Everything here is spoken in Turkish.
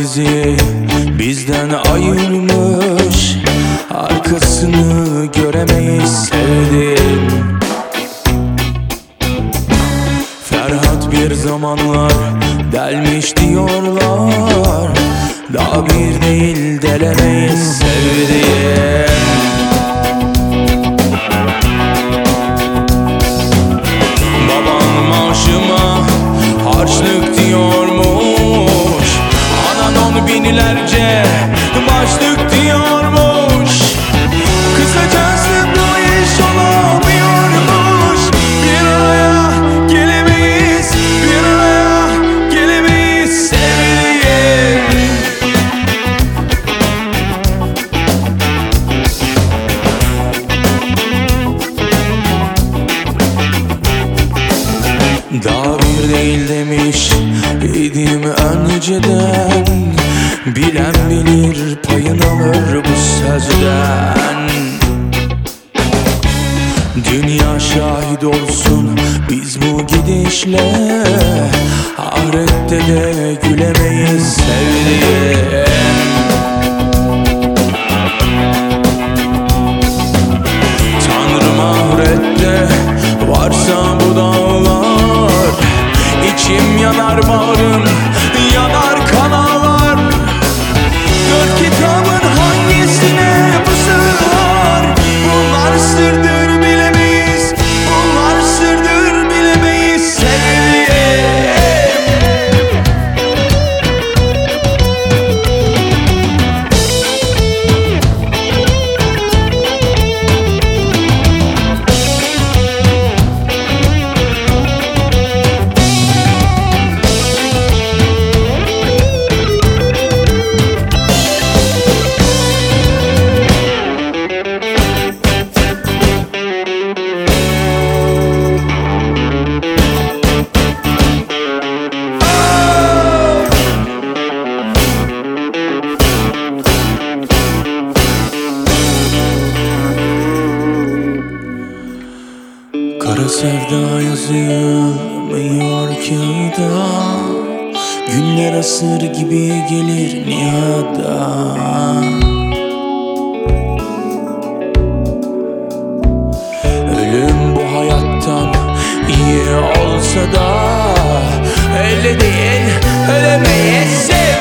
bizi bizden ayırmış, arkasını göremeyiz sevdim. Ferhat bir zamanlar delmiş diyorlar, daha bir değil delemeyiz sevdim. Baban maaşıma harçlık diyormuş, anan 10 binlerce başlık diyormuş. Kısacası bu iş olamıyormuş. Bir araya gelemeyiz, bir araya gelemeyiz sevgilim. Daha bir değil demiş idim önceden, bilen bilir payını alır bu sözden. Dünya şahit olsun biz bu gidişle, ahirette de gülemeyiz sevdiğim. Tanrım ahirette varsa bu dağlar, İçim yanar, bağrım yanar, kan ağlar. Dört kitabın hangisine bu sığar? Bunlar sırdır bilemeyiz, bunlar sırdır bilemeyiz sevgilim. Kara sevda yazılmıyor kağıda, günler asır gibi gelir nihada. Ölüm bu hayattan iyi olsa da, öyle değil ölemeyiz.